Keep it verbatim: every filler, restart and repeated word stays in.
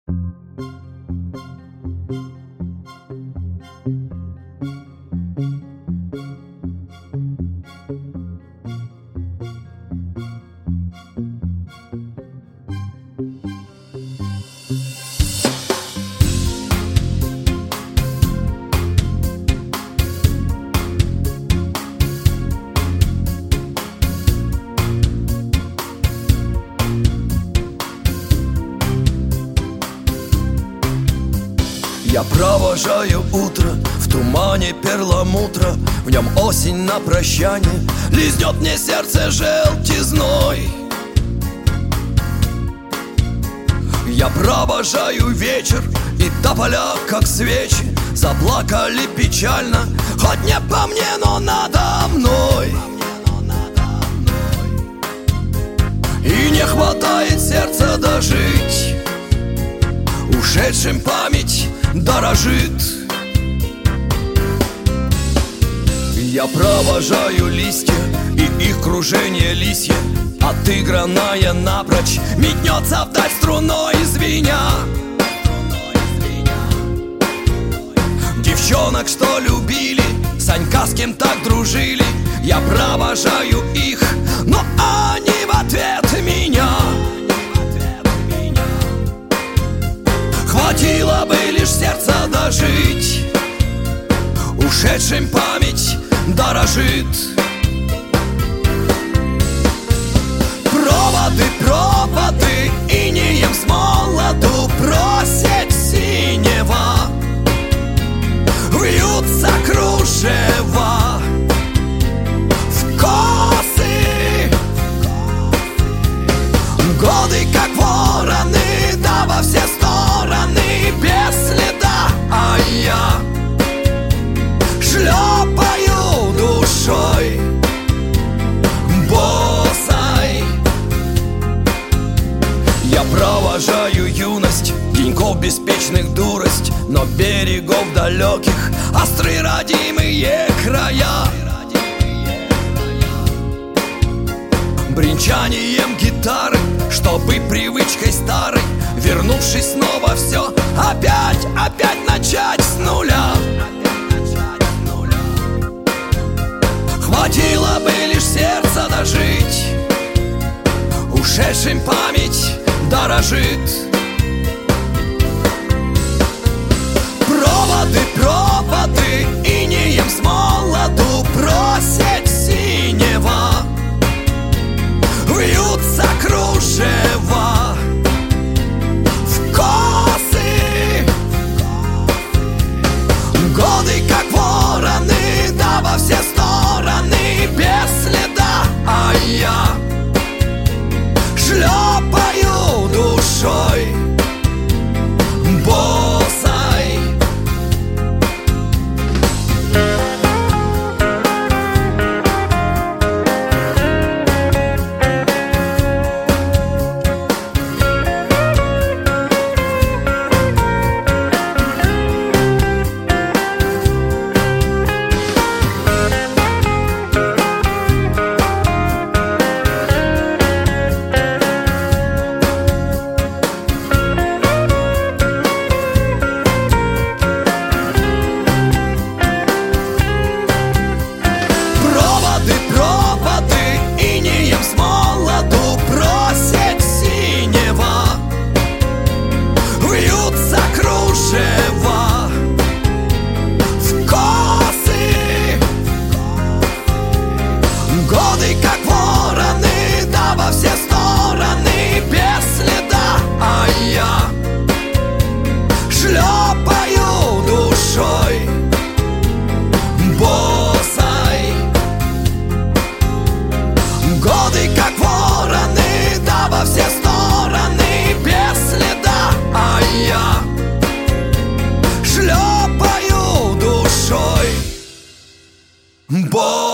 Я провожаю утро в тумане перламутра, в нем осень на прощание лизнет мне сердце желтизной. Я провожаю вечер, и тополя, как свечи, заплакали печально, хоть не по мне, но надо мной. И не хватает сердца дожить, ушедшим память дорожит. Я провожаю листья и их кружение лисье, отыгранная напрочь, метнется вдаль струной звеня. Девчонок, что любили, Санька, с кем так дружили, я провожаю их, но они в ответ меня. Хватило бы лишь сердца дожить, ушедшим память дорожит. Проводы, проводы, инеем с молоду просит синева, вьются кружева в косы. Годы, как вороны, да во все стороны без следа, а я шлепаю душой босой. Я провожаю юность, деньков беспечных дурость, но берегов далеких острые родимые края. Бренчанием гитары, чтобы привычкой старой, вернувшись снова, все опять, опять начать с нуля. Хватило бы лишь сердца дожить, ушедшим память дорожит. Проводы, проводы, инеем с молоду просит синева, вьются кружева в косы. Годы, как вороны, да во все стороны без следа, а я шлепаю душой босой. Boy.